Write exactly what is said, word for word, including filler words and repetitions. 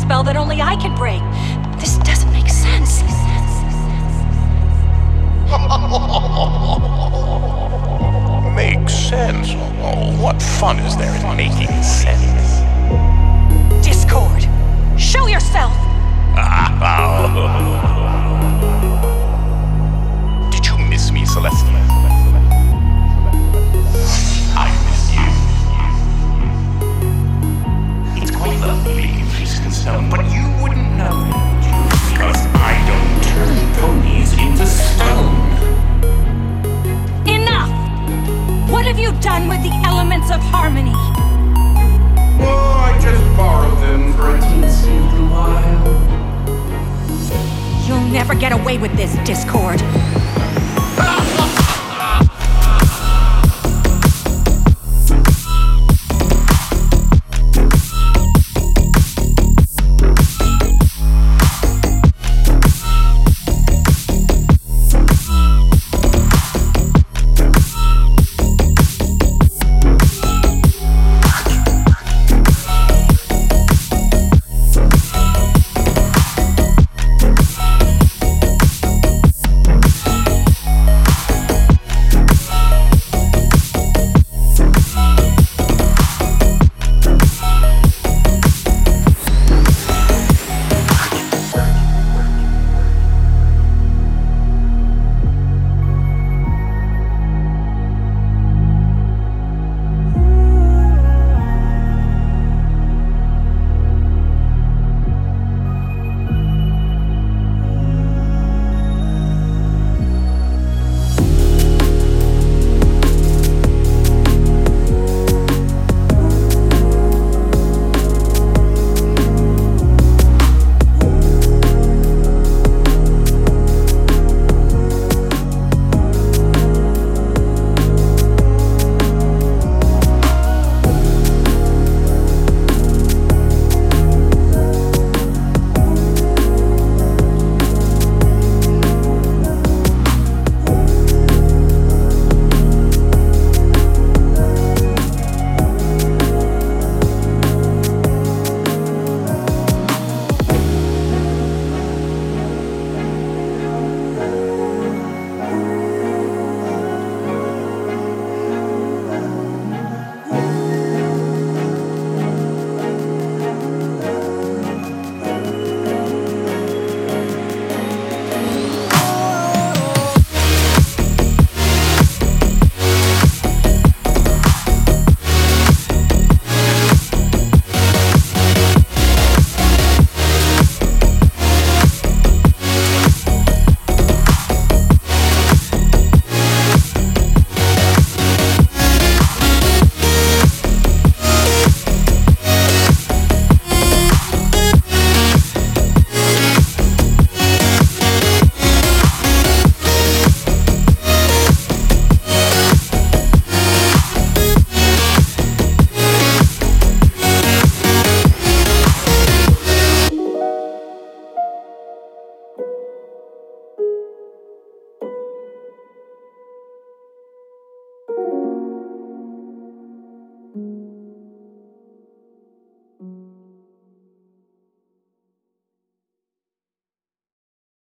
spell that only I can break. This doesn't make sense. Makes sense? Oh, what fun is there in making sense? Discord, show yourself! Did you miss me, Celestia? I miss you. It's quite lovely in Feastin' Stone, but you wouldn't know it. Because I don't turn ponies into stone. Enough! What have you done with the elements of harmony? Oh, I just borrowed them for a teensy little while. You'll never get away with this, Discord.